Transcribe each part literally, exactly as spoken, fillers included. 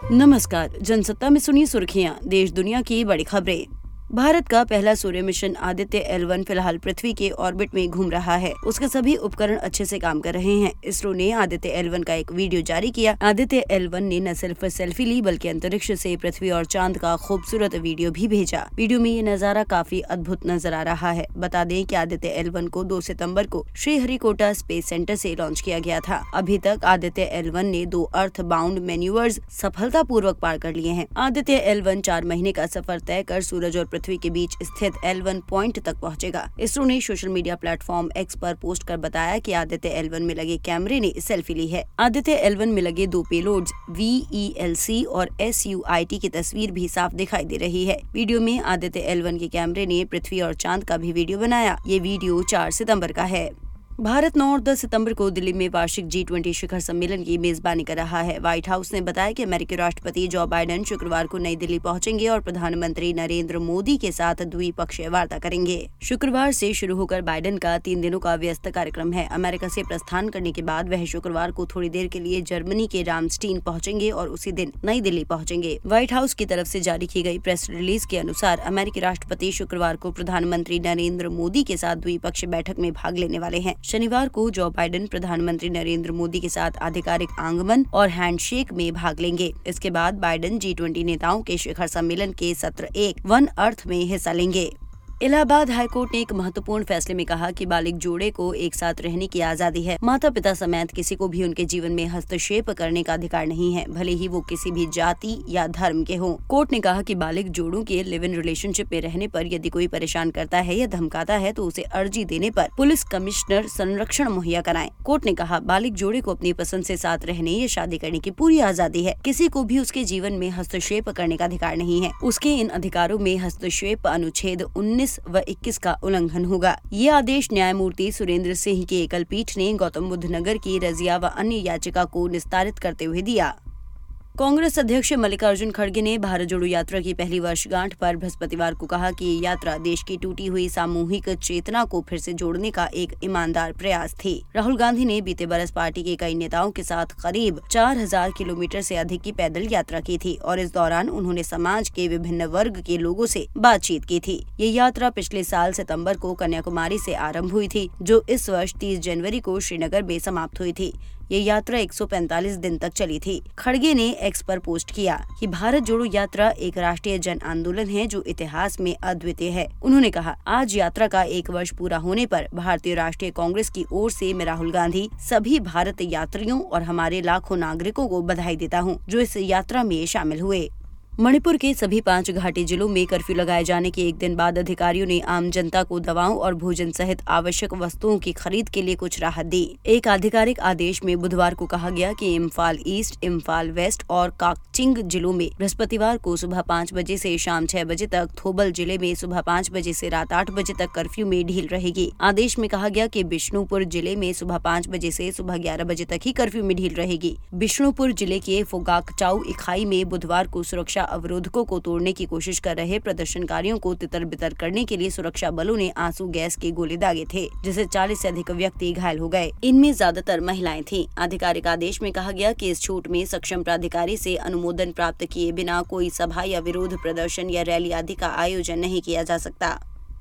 नमस्कार। जनसत्ता में सुनिए सुर्खियां, देश दुनिया की बड़ी खबरें। भारत का पहला सूर्य मिशन आदित्य एल वन फिलहाल पृथ्वी के ऑर्बिट में घूम रहा है। उसके सभी उपकरण अच्छे से काम कर रहे हैं। इसरो ने आदित्य एल वन का एक वीडियो जारी किया। आदित्य एल वन ने न सिर्फ सेल्फी ली बल्कि अंतरिक्ष से पृथ्वी और चांद का खूबसूरत वीडियो भी भेजा। वीडियो में ये नजारा काफी अद्भुत नजर आ रहा है। बता दें कि आदित्य एल वन को दो सितम्बर को श्रीहरिकोटा स्पेस सेंटर से लॉन्च किया गया था। अभी तक आदित्य एल वन ने दो अर्थ बाउंड मैन्यूवर्स सफलता पूर्वक पार कर लिए हैं। आदित्य एल वन चार महीने का सफर तय कर सूरज और पृथ्वी के बीच स्थित एल वन पॉइंट तक पहुंचेगा। इसरो ने सोशल मीडिया प्लेटफॉर्म एक्स पर पोस्ट कर बताया कि आदित्य एल वन में लगे कैमरे ने सेल्फी ली है। आदित्य एल वन में लगे दो payloads V E L C और एस यू आई टी की तस्वीर भी साफ दिखाई दे रही है। वीडियो में आदित्य एल वन के कैमरे ने पृथ्वी और चांद का भी वीडियो बनाया। ये वीडियो चार सितम्बर का है। भारत नौ और दस सितंबर को दिल्ली में वार्षिक जी ट्वेंटी शिखर सम्मेलन की मेजबानी कर रहा है। व्हाइट हाउस ने बताया कि अमेरिकी राष्ट्रपति जो बाइडेन शुक्रवार को नई दिल्ली पहुंचेंगे और प्रधानमंत्री नरेंद्र मोदी के साथ द्विपक्षीय वार्ता करेंगे। शुक्रवार से शुरू होकर बाइडेन का तीन दिनों का व्यस्त कार्यक्रम है। अमेरिका से प्रस्थान करने के बाद वह शुक्रवार को थोड़ी देर के लिए जर्मनी के रामस्टीन पहुंचेंगे और उसी दिन नई दिल्ली पहुंचेंगे। व्हाइट हाउस की तरफ से जारी की गई प्रेस रिलीज के अनुसार अमेरिकी राष्ट्रपति शुक्रवार को प्रधानमंत्री नरेंद्र मोदी के साथ द्विपक्षीय बैठक में भाग लेने वाले हैं। शनिवार को जो बाइडेन प्रधानमंत्री नरेंद्र मोदी के साथ आधिकारिक आगमन और हैंडशेक में भाग लेंगे। इसके बाद बाइडेन जी ट्वेंटी नेताओं के शिखर सम्मेलन के सत्र एक वन अर्थ में हिस्सा लेंगे। इलाहाबाद हाईकोर्ट ने एक महत्वपूर्ण फैसले में कहा कि बालिग जोड़े को एक साथ रहने की आजादी है। माता पिता समेत किसी को भी उनके जीवन में हस्तक्षेप करने का अधिकार नहीं है, भले ही वो किसी भी जाति या धर्म के हों। कोर्ट ने कहा कि बालिग जोड़ों के लिव इन रिलेशनशिप में रहने पर यदि कोई परेशान करता है या धमकाता है तो उसे अर्जी देने पर पुलिस कमिश्नर संरक्षण मुहैया कराएं। कोर्ट ने कहा बालिग जोड़े को अपनी पसंद से साथ रहने या शादी करने की पूरी आजादी है। किसी को भी उसके जीवन में हस्तक्षेप करने का अधिकार नहीं है। उसके इन अधिकारों में हस्तक्षेप अनुच्छेद उन्नीस व इक्कीस का उल्लंघन होगा। ये आदेश न्यायमूर्ति सुरेंद्र सिंह की एकल पीठ ने गौतम बुद्ध नगर की रजिया व अन्य याचिका को निस्तारित करते हुए दिया। कांग्रेस अध्यक्ष मल्लिकार्जुन खड़गे ने भारत जोड़ो यात्रा की पहली वर्षगांठ पर बृहस्पतिवार को कहा कि ये यात्रा देश की टूटी हुई सामूहिक चेतना को फिर से जोड़ने का एक ईमानदार प्रयास थी। राहुल गांधी ने बीते बरस पार्टी के कई नेताओं के साथ करीब चार हजार किलोमीटर से अधिक की पैदल यात्रा की थी और इस दौरान उन्होंने समाज के विभिन्न वर्ग के लोगों से बातचीत की थी। ये यात्रा पिछले साल सितम्बर को कन्याकुमारी से आरम्भ हुई थी, जो इस वर्ष तीस जनवरी को श्रीनगर में समाप्त हुई थी। ये यात्रा एक सौ पैंतालीस दिन तक चली थी। खड़गे ने एक्स पर पोस्ट किया कि भारत जोड़ो यात्रा एक राष्ट्रीय जन आंदोलन है जो इतिहास में अद्वितीय है। उन्होंने कहा, आज यात्रा का एक वर्ष पूरा होने पर भारतीय राष्ट्रीय कांग्रेस की ओर से मैं राहुल गांधी, सभी भारत यात्रियों और हमारे लाखों नागरिकों को बधाई देता हूँ जो इस यात्रा में शामिल हुए। मणिपुर के सभी पांच घाटी जिलों में कर्फ्यू लगाए जाने के एक दिन बाद अधिकारियों ने आम जनता को दवाओं और भोजन सहित आवश्यक वस्तुओं की खरीद के लिए कुछ राहत दी। एक आधिकारिक आदेश में बुधवार को कहा गया कि इम्फाल ईस्ट, इम्फाल वेस्ट और काकचिंग जिलों में बृहस्पतिवार को सुबह पाँच बजे से शाम छह बजे तक, थोबल जिले में सुबह पाँच बजे से रात आठ बजे तक कर्फ्यू में ढील रहेगी। आदेश में कहा गया कि बिष्णुपुर जिले में सुबह पाँच बजे से सुबह ग्यारह बजे तक ही कर्फ्यू में ढील रहेगी। बिष्णुपुर जिले के फोगाकचाऊ इकाई में बुधवार को सुरक्षा अवरोधकों को तोड़ने की कोशिश कर रहे प्रदर्शनकारियों को तितर बितर करने के लिए सुरक्षा बलों ने आंसू गैस के गोले दागे थे, जिससे चालीस से अधिक व्यक्ति घायल हो गए। इनमें ज्यादातर महिलाएं थीं। आधिकारिक आदेश में कहा गया कि इस छूट में सक्षम प्राधिकारी से अनुमोदन प्राप्त किए बिना कोई सभा या विरोध प्रदर्शन या रैली आदि का आयोजन नहीं किया जा सकता।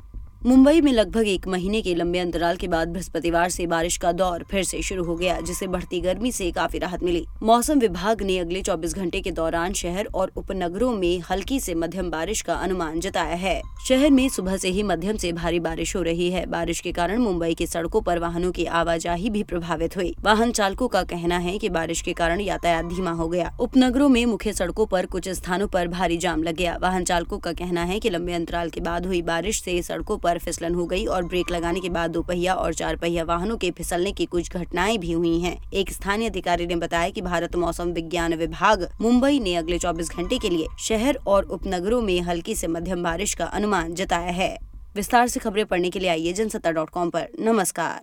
मुंबई में लगभग एक महीने के लंबे अंतराल के बाद बृहस्पतिवार से बारिश का दौर फिर से शुरू हो गया, जिससे बढ़ती गर्मी से काफी राहत मिली। मौसम विभाग ने अगले चौबीस घंटे के दौरान शहर और उपनगरों में हल्की से मध्यम बारिश का अनुमान जताया है। शहर में सुबह से ही मध्यम से भारी बारिश हो रही है। बारिश के कारण मुंबई की सड़कों पर वाहनों की आवाजाही भी प्रभावित हुई। वाहन चालकों का कहना है कि बारिश के कारण यातायात धीमा हो गया। उपनगरों में मुख्य सड़कों पर कुछ स्थानों पर भारी जाम लग गया। वाहन चालकों का कहना है कि लंबे अंतराल के बाद हुई बारिश से सड़कों पर फिसलन हो गई और ब्रेक लगाने के बाद दो पहिया और चार पहिया वाहनों के फिसलने की कुछ घटनाएं भी हुई हैं। एक स्थानीय अधिकारी ने बताया कि भारत मौसम विज्ञान विभाग मुंबई ने अगले चौबीस घंटे के लिए शहर और उपनगरों में हल्की से मध्यम बारिश का अनुमान जताया है। विस्तार से खबरें पढ़ने के लिए आइए जनसत्ता डॉट कॉम पर। नमस्कार।